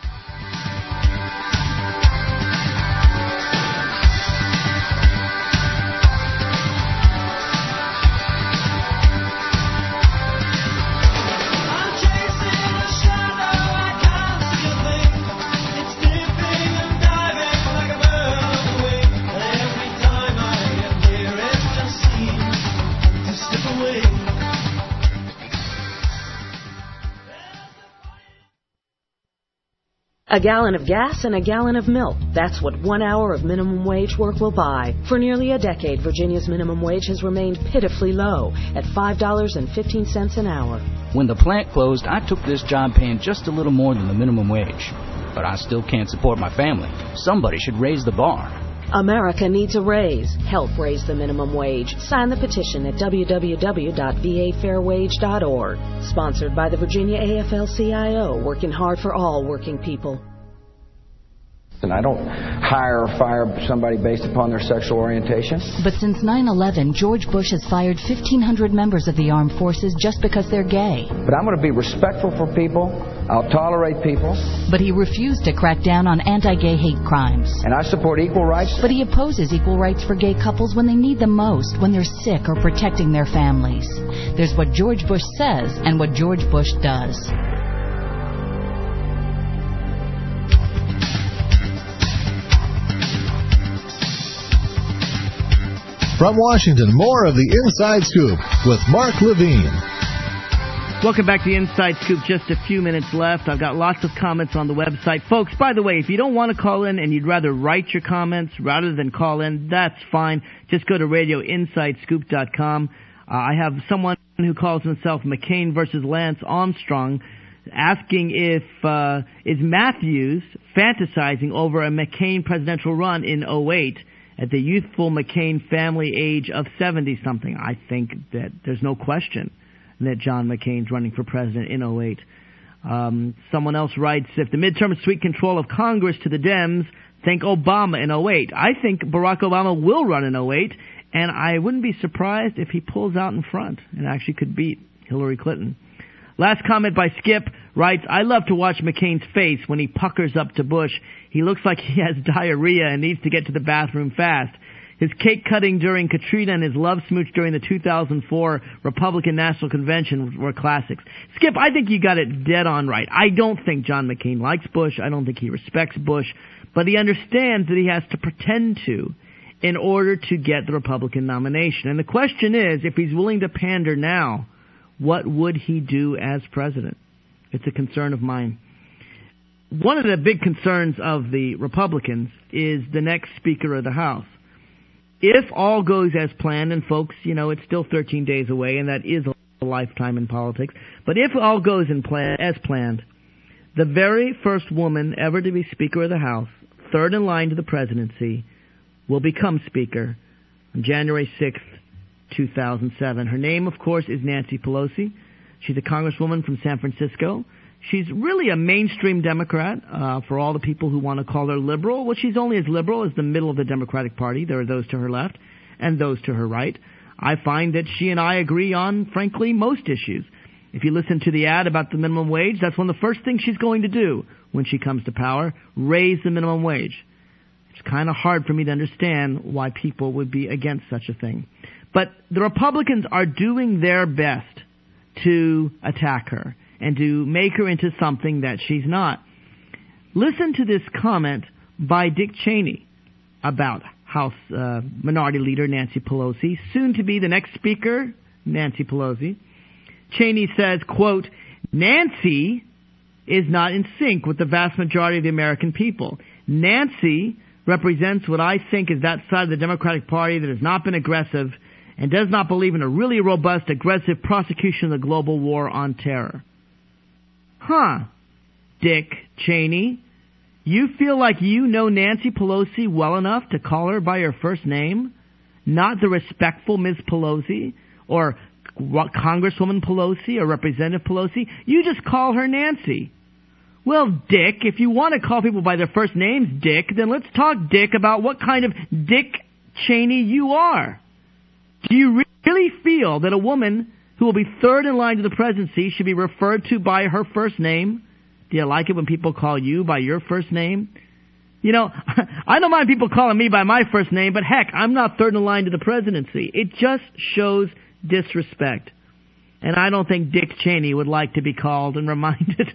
A gallon of gas and a gallon of milk. That's what 1 hour of minimum wage work will buy. For nearly a decade, Virginia's minimum wage has remained pitifully low at $5.15 an hour. When the plant closed, I took this job paying just a little more than the minimum wage. But I still can't support my family. Somebody should raise the bar. America needs a raise. Help raise the minimum wage. Sign the petition at www.vafairwage.org. Sponsored by the Virginia AFL-CIO, working hard for all working people. And I don't hire or fire somebody based upon their sexual orientation. But since 9/11, George Bush has fired 1,500 members of the armed forces just because they're gay. But I'm going to be respectful for people. I'll tolerate people. But he refused to crack down on anti-gay hate crimes. And I support equal rights. But he opposes equal rights for gay couples when they need them most, when they're sick or protecting their families. There's what George Bush says and what George Bush does. From Washington, more of the Inside Scoop with Mark Levine. Welcome back to the Inside Scoop. Just a few minutes left. I've got lots of comments on the website. Folks, by the way, if you don't want to call in and you'd rather write your comments rather than call in, that's fine. Just go to radioinsidescoop.com. I have someone who calls himself McCain versus Lance Armstrong asking if is Matthews fantasizing over a McCain presidential run in 2008 at the youthful McCain family age of 70-something. I think that there's no question that John McCain's running for president in 2008. Someone else writes, if the midterm sweet control of Congress to the Dems, think Obama in 2008. I think Barack Obama will run in 2008, and I wouldn't be surprised if he pulls out in front and actually could beat Hillary Clinton. Last comment by Skip writes, I love to watch McCain's face when he puckers up to Bush. He looks like he has diarrhea and needs to get to the bathroom fast. His cake cutting during Katrina and his love smooch during the 2004 Republican National Convention were classics. Skip, I think you got it dead on right. I don't think John McCain likes Bush. I don't think he respects Bush. But he understands that he has to pretend to in order to get the Republican nomination. And the question is, if he's willing to pander now, what would he do as president? It's a concern of mine. One of the big concerns of the Republicans is the next Speaker of the House. If all goes as planned, and folks, you know, it's still 13 days away, and that is a lifetime in politics, but if all goes as planned, the very first woman ever to be Speaker of the House, third in line to the presidency, will become Speaker on January 6th, 2007. Her name, of course, is Nancy Pelosi. She's a congresswoman from San Francisco. She's really a mainstream Democrat for all the people who want to call her liberal. Well, she's only as liberal as the middle of the Democratic Party. There are those to her left and those to her right. I find that she and I agree on, frankly, most issues. If you listen to the ad about the minimum wage, that's one of the first things she's going to do when she comes to power, raise the minimum wage. It's kind of hard for me to understand why people would be against such a thing. But the Republicans are doing their best to attack her and to make her into something that she's not. Listen to this comment by Dick Cheney about House Minority Leader Nancy Pelosi, soon to be the next Speaker, Nancy Pelosi. Cheney says, quote, Nancy is not in sync with the vast majority of the American people. Nancy represents what I think is that side of the Democratic Party that has not been aggressive and does not believe in a really robust, aggressive prosecution of the global war on terror. Dick Cheney, you feel like you know Nancy Pelosi well enough to call her by her first name? Not the respectful Ms. Pelosi or Congresswoman Pelosi or Representative Pelosi. You just call her Nancy. Well, Dick, if you want to call people by their first names, Dick, then let's talk, Dick, about what kind of Dick Cheney you are. Do you really feel that a woman who will be third in line to the presidency should be referred to by her first name? Do you like it when people call you by your first name? You know, I don't mind people calling me by my first name, but heck, I'm not third in line to the presidency. It just shows disrespect. And I don't think Dick Cheney would like to be called and reminded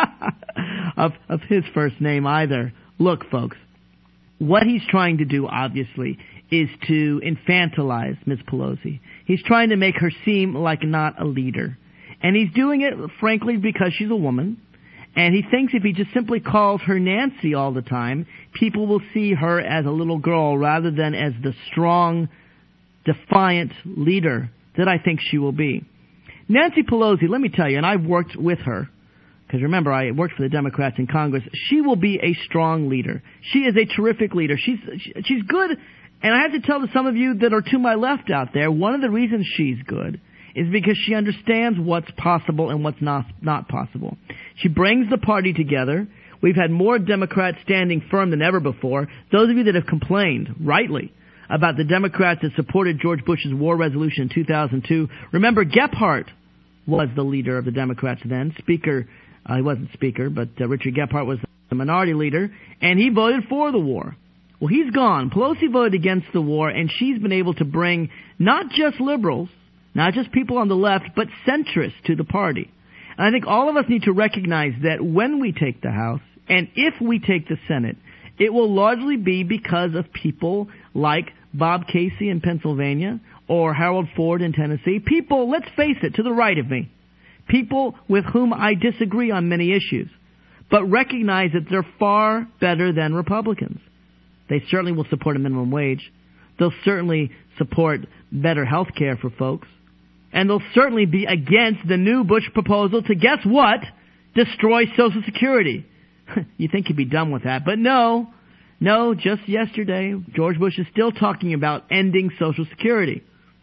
of his first name either. Look, folks, what he's trying to do, obviously, is to infantilize Ms. Pelosi. He's trying to make her seem like not a leader. And he's doing it, frankly, because she's a woman. And he thinks if he just simply calls her Nancy all the time, people will see her as a little girl rather than as the strong, defiant leader that I think she will be. Nancy Pelosi, let me tell you, and I've worked with her, because remember, I worked for the Democrats in Congress, she will be a strong leader. She is a terrific leader. She's good, and I have to tell to some of you that are to my left out there, one of the reasons she's good is because she understands what's possible and what's not possible. She brings the party together. We've had more Democrats standing firm than ever before. Those of you that have complained, rightly, about the Democrats that supported George Bush's war resolution in 2002, remember Gephardt was the leader of the Democrats then. Speaker, he wasn't Speaker, but Richard Gephardt was the minority leader, and he voted for the war. Well, he's gone. Pelosi voted against the war, and she's been able to bring not just liberals, not just people on the left, but centrists to the party. And I think all of us need to recognize that when we take the House, and if we take the Senate, it will largely be because of people like Bob Casey in Pennsylvania or Harold Ford in Tennessee. People, let's face it, to the right of me. People with whom I disagree on many issues, but recognize that they're far better than Republicans. They certainly will support a minimum wage. They'll certainly support better health care for folks. And they'll certainly be against the new Bush proposal to, guess what, destroy Social Security. You think he'd be done with that, but no, just yesterday, George Bush is still talking about ending Social Security.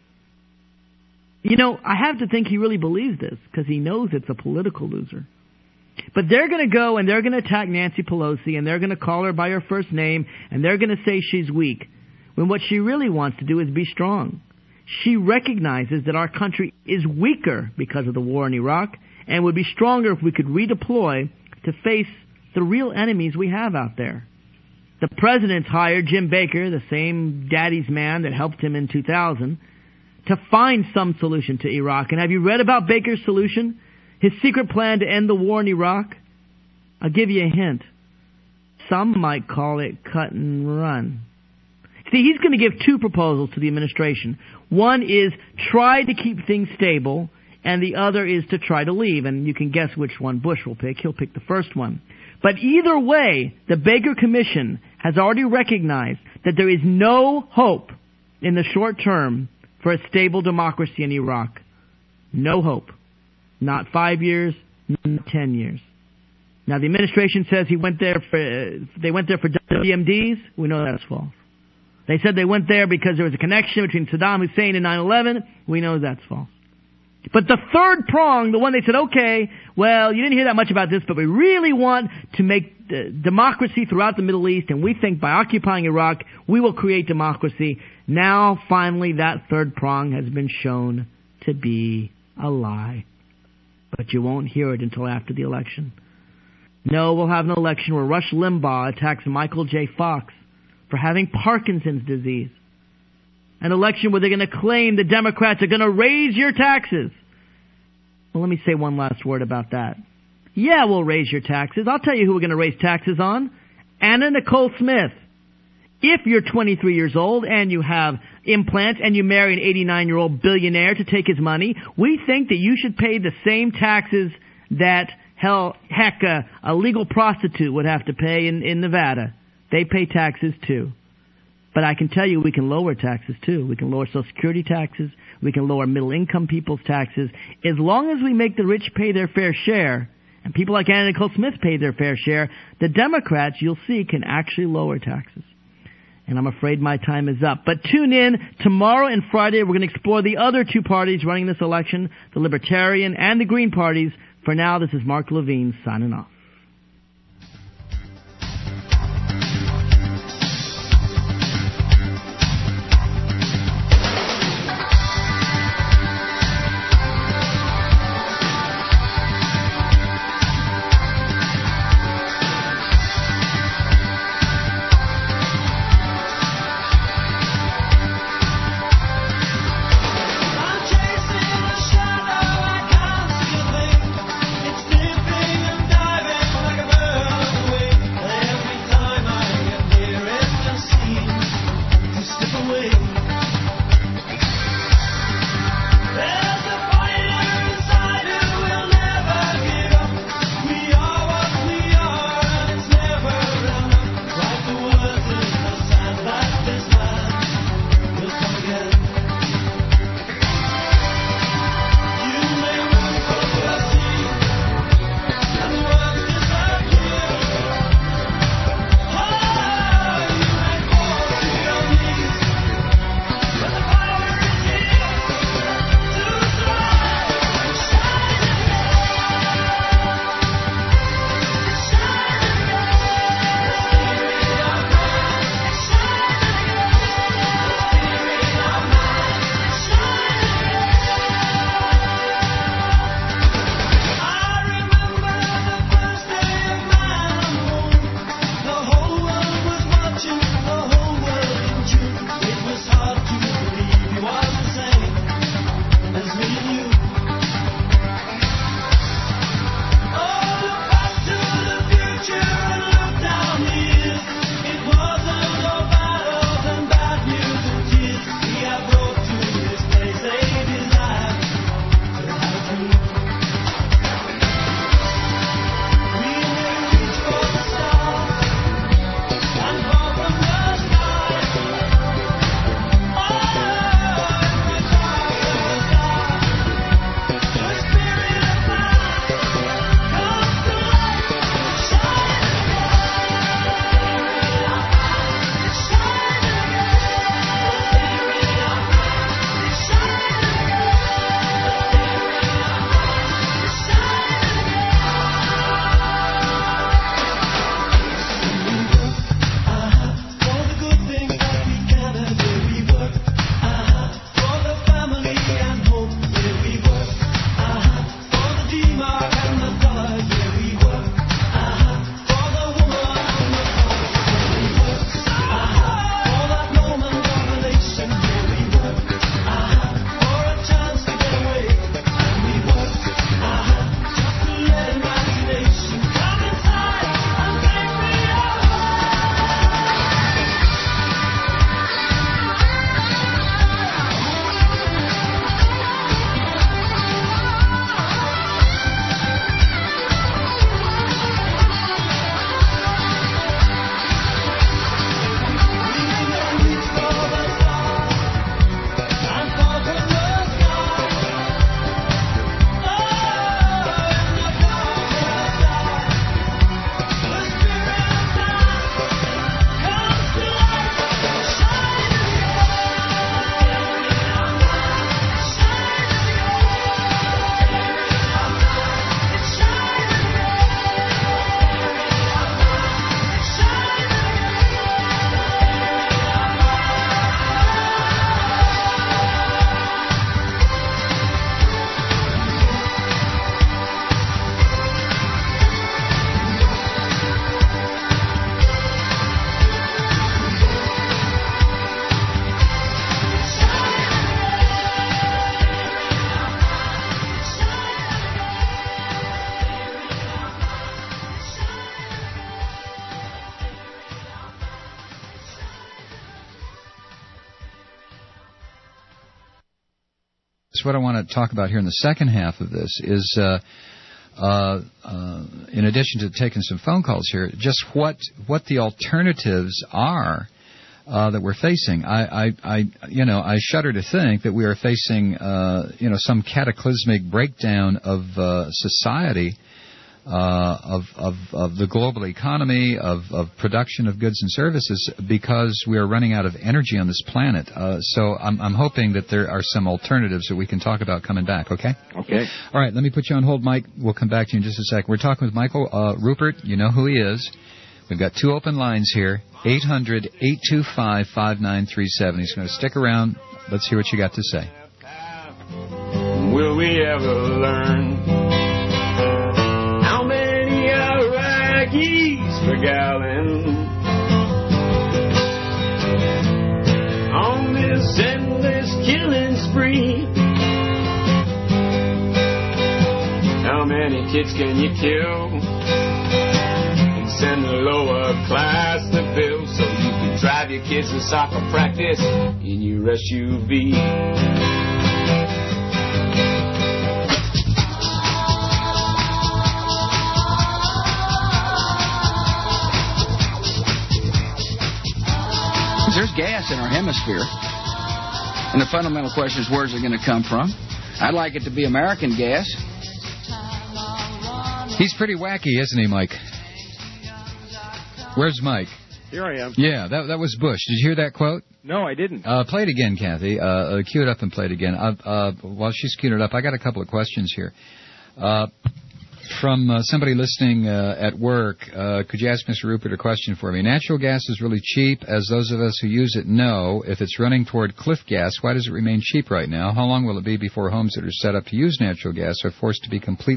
You know, I have to think he really believes this, because he knows it's a political loser. But they're going to go and they're going to attack Nancy Pelosi, and they're going to call her by her first name, and they're going to say she's weak, when what she really wants to do is be strong. She recognizes that our country is weaker because of the war in Iraq, and would be stronger if we could redeploy to face the real enemies we have out there. The president's hired Jim Baker, the same daddy's man that helped him in 2000, to find some solution to Iraq. And have you read about Baker's solution? His secret plan to end the war in Iraq? I'll give you a hint. Some might call it cut and run. See, he's going to give two proposals to the administration. One is try to keep things stable, and the other is to try to leave. And you can guess which one Bush will pick. He'll pick the first one. But either way, the Baker Commission has already recognized that there is no hope in the short term for a stable democracy in Iraq. No hope. Not 5 years, not 10 years. Now, the administration says they went there for WMDs. We know that's false. They said they went there because there was a connection between Saddam Hussein and 9/11. We know that's false. But the third prong, the one they said, okay, well, you didn't hear that much about this, but we really want to make democracy throughout the Middle East, and we think by occupying Iraq, we will create democracy. Now, finally, that third prong has been shown to be a lie. But you won't hear it until after the election. No, we'll have an election where Rush Limbaugh attacks Michael J. Fox for having Parkinson's disease. an election where they're going to claim the Democrats are going to raise your taxes. Well, let me say one last word about that. Yeah, we'll raise your taxes. I'll tell you who we're going to raise taxes on. Anna Nicole Smith. If you're 23 years old and you have implants and you marry an 89-year-old billionaire to take his money, we think that you should pay the same taxes that, a legal prostitute would have to pay in Nevada. They pay taxes too. But I can tell you we can lower taxes too. We can lower Social Security taxes. We can lower middle-income people's taxes. As long as we make the rich pay their fair share, and people like Anna Nicole Smith pay their fair share, the Democrats, you'll see, can actually lower taxes. And I'm afraid my time is up. But tune in tomorrow and Friday. We're going to explore the other two parties running this election, the Libertarian and the Green parties. For now, this is Mark Levine signing off. Diving that's what I want to talk about here in the second half of this is, in addition to taking some phone calls here, just what the alternatives are that we're facing. I shudder to think that we are facing, some cataclysmic breakdown of society, of the global economy, of production of goods and services, because we are running out of energy on this planet. So I'm hoping that there are some alternatives that we can talk about coming back, okay? Okay. All right, let me put you on hold, Mike. We'll come back to you in just a second. We're talking with Michael Ruppert. You know who he is. We've got two open lines here, 800-825-5937. He's going to stick around. Let's hear what you got to say. Will we ever learn how many Iraqis per gallon on this endless killing spree? How many kids can you kill? Send the lower class the bill so you can drive your kids to soccer practice in your SUV. There's gas in our hemisphere. And the fundamental question is, where's it going to come from? I'd like it to be American gas. He's pretty wacky, isn't he, Mike? Where's Mike? Here I am. Yeah, that was Bush. Did you hear that quote? No, I didn't. Play it again, Kathy. Cue it up and play it again. While she's queuing it up, I got a couple of questions here. From somebody listening at work, could you ask Mr. Ruppert a question for me? Natural gas is really cheap, as those of us who use it know. If it's running toward cliff gas, why does it remain cheap right now? How long will it be before homes that are set up to use natural gas are forced to be completely...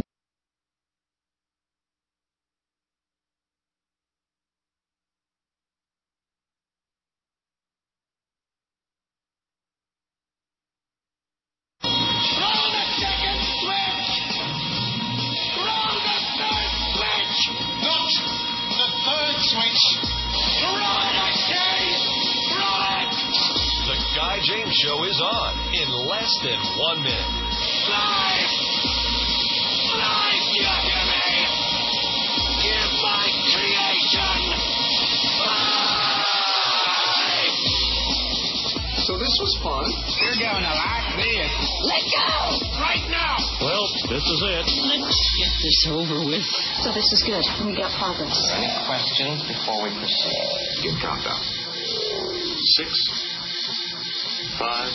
So this is good. We got progress. Any questions before we proceed? Give countdown. 6, 5,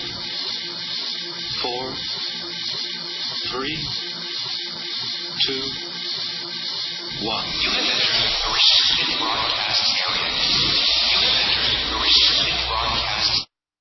4, 3, 2, 1. You have entered a restricted broadcast area. You have entered a restricted broadcast.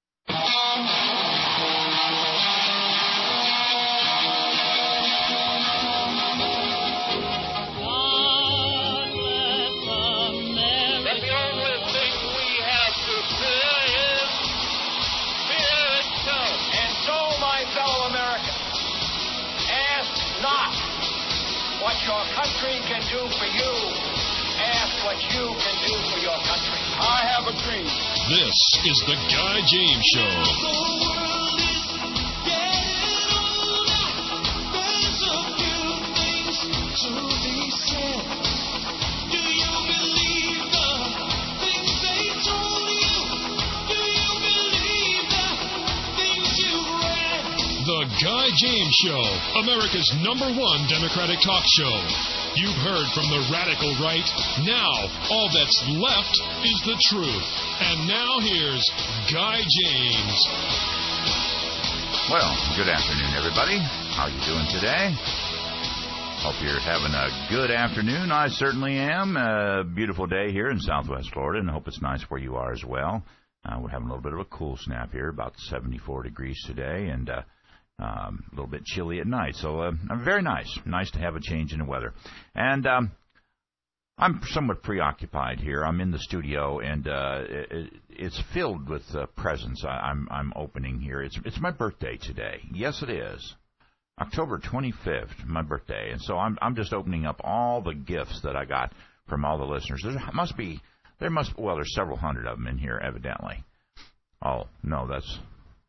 Your country can do for you. Ask what you can do for your country. I have a dream. This is the Guy James Show. The Guy James Show, America's #1 Democratic talk show. You've heard from the radical right. Now, all that's left is the truth. And now here's Guy James. Well, good afternoon, everybody. How you doing today? Hope you're having a good afternoon. I certainly am. A beautiful day here in Southwest Florida, and I hope it's nice where you are as well. We're having a little bit of a cool snap here, about 74 degrees today, and a little bit chilly at night, so very nice. Nice to have a change in the weather. And I'm somewhat preoccupied here. I'm in the studio, and it's filled with presents I'm opening here. It's my birthday today. Yes, it is. October 25th, my birthday. And so I'm just opening up all the gifts that I got from all the listeners. There's several hundred of them in here, evidently. Oh, no,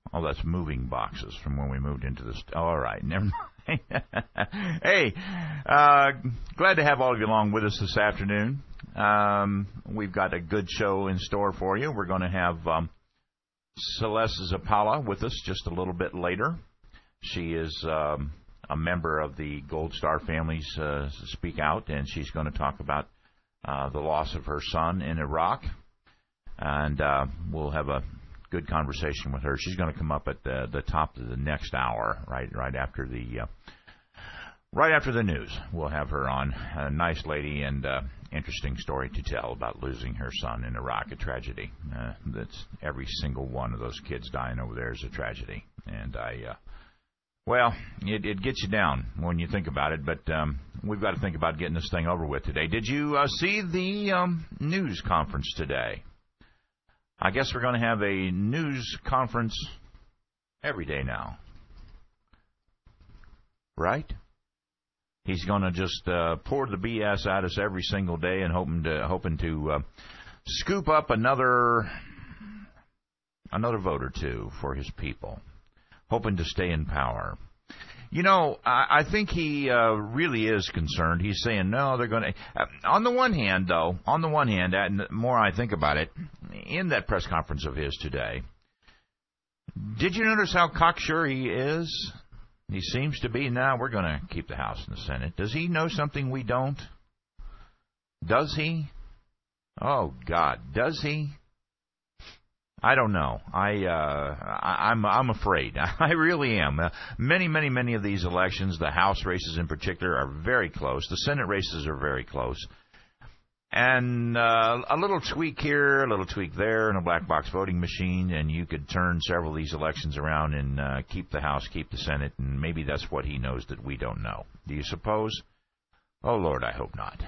Oh, that's moving boxes from when we moved into this. All right, never mind. Hey, glad to have all of you along with us this afternoon. We've got a good show in store for you. We're going to have Celeste Zapala with us just a little bit later. She is a member of the Gold Star families Speak Out, and she's going to talk about the loss of her son in Iraq. And we'll have a good conversation with her. She's going to come up at the top of the next hour, right after the news. We'll have her on. A nice lady and interesting story to tell about losing her son in Iraq, a tragedy. That's every single one of those kids dying over there is a tragedy. And it gets you down when you think about it, but we've got to think about getting this thing over with today. Did you see the news conference today? I guess we're going to have a news conference every day now. Right? He's going to just pour the BS at us every single day and hoping to scoop up another vote or two for his people, hoping to stay in power. You know, I think he really is concerned. He's saying, no, they're going to... on the one hand, and the more I think about it, in that press conference of his today, did you notice how cocksure he is? He seems to be, now we're going to keep the House and the Senate. Does he know something we don't? Does he? Oh, God, does he? I don't know. I'm afraid. I really am. Many of these elections, the House races in particular, are very close. The Senate races are very close. And a little tweak here, a little tweak there in a black box voting machine, and you could turn several of these elections around and keep the House, keep the Senate, and maybe that's what he knows that we don't know. Do you suppose? Oh, Lord, I hope not.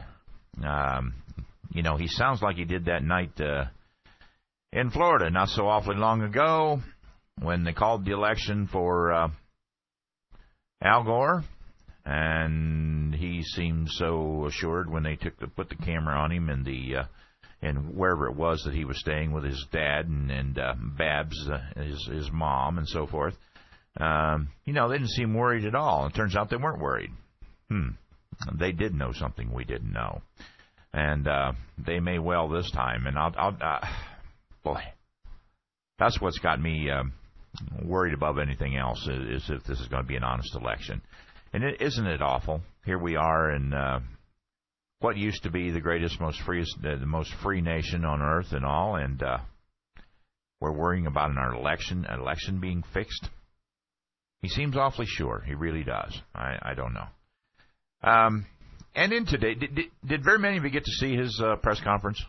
He sounds like he did that night in Florida not so awfully long ago when they called the election for Al Gore, and he seemed so assured when they put the camera on him and wherever it was that he was staying with his dad and Babs, his mom, and so forth. They didn't seem worried at all. It turns out they weren't worried. They did know something we didn't know, and they may well this time. And boy, that's what's got me worried above anything else is if this is going to be an honest election. And isn't it awful? Here we are in what used to be the most free nation on earth and all, and we're worrying about an election being fixed. He seems awfully sure. He really does. I don't know. And in today, did very many of you get to see his press conference?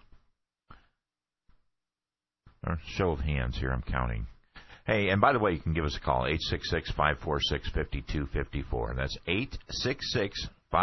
Or show of hands here, I'm counting. Hey, and by the way, you can give us a call, 866-546-5254. That's